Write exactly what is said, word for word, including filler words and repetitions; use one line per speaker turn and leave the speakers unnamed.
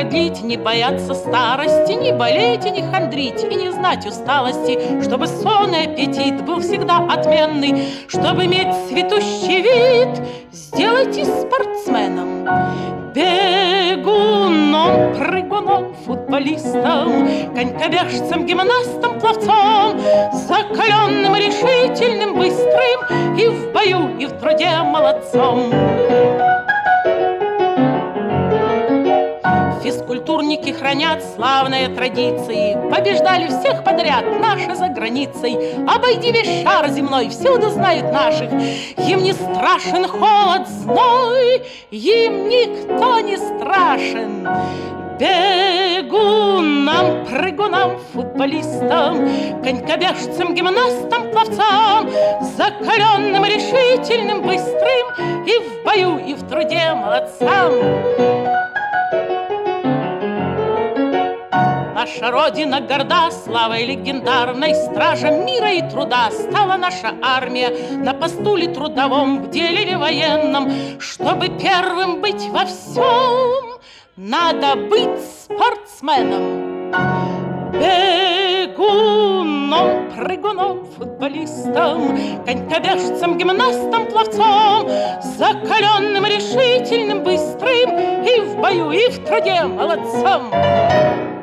продлить, не бояться старости, не болеть и не хандрить, и не знать усталости, чтобы сон и аппетит был всегда отменный, чтобы иметь цветущий вид, сделайтесь спортсменом, бегуном, прыгуном, футболистом, конькобежцем, гимнастом, пловцом, закаленным, решительным, быстрым, и в бою, и в труде молодцом. Физкультурники хранят славные традиции, побеждали всех подряд наши за границей. Обойди весь шар земной, всюду знают наших. Им не страшен холод, зной, им никто не страшен. Бегунам, прыгунам, футболистам, конькобежцам, гимнастам, пловцам, закаленным, решительным, быстрым, и в бою, и в труде молодцам. Наша Родина горда славой легендарной, стражем мира и труда стала наша армия. На постуле трудовом, в деле ли военном, чтобы первым быть во всем, надо быть спортсменом. Бегуном, прыгуном, футболистом, конькобежцем, гимнастом, пловцом, закаленным, решительным, быстрым, и в бою, и в труде молодцом.